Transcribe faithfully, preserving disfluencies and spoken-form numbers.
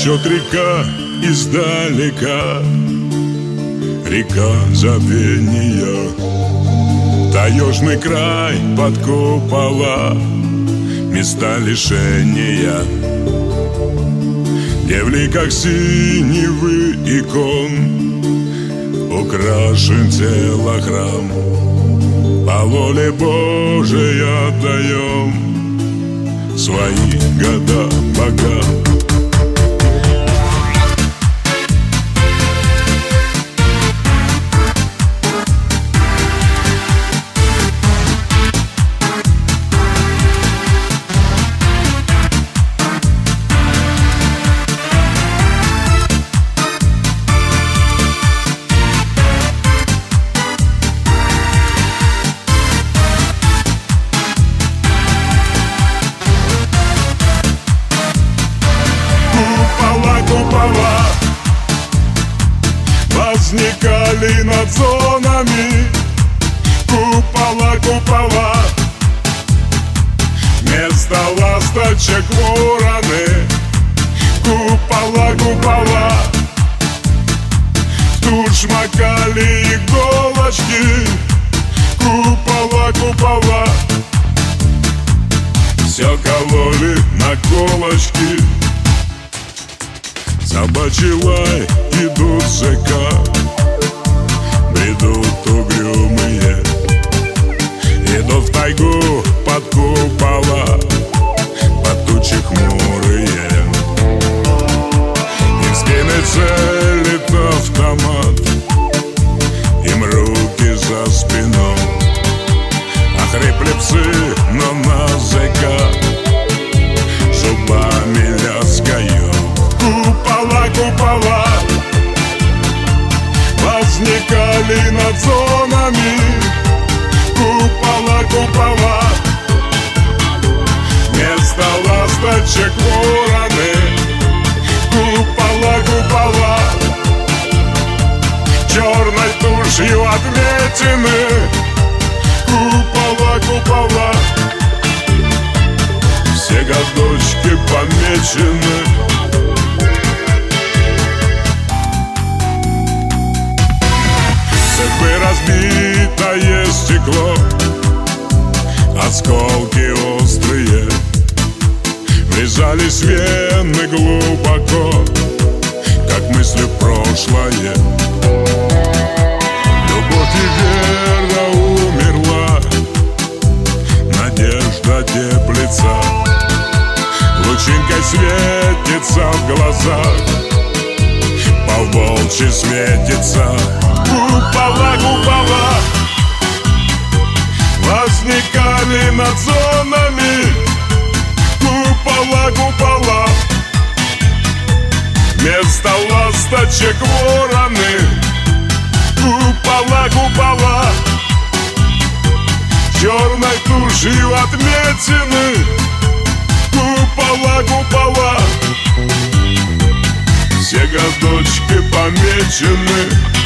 Течет река издалека, река забвения, таежный край под купола, места лишения, где в ликах синевы икон украшен телохрам. По воле Божией отдаем свои года богам. Возникали над зонами купола, купола, вместо ласточек вороны. Купола, купола, в тушь макали иголочки. Купола, купола, все кололи на колочки. Собачий лай, идут зэка, бредут угрюмые, идут в тайгу под купола, под тучи хмурые. Им в спины целит автомат, им руки за спиной. Охрипли псы, но на зэка зубами лязгают. Купола, купола возникали над зонами. Купола, купола, вместо ласточек вороны. Купола, купола, черной тушью отметины. Купола, купола, все годочки помечены. Разбитое стекло, осколки острые врезались в вены глубоко, как мысли в прошлое. Любовь и вера умерла, надежда теплится, лучинкой светится в глазах, по-волчьи светится. Купола, купола возникали над зонами. Купола, купола, вместо ласточек вороны. Купола, купола, черной тушью отметины. Купола, купола, все годочки помечены.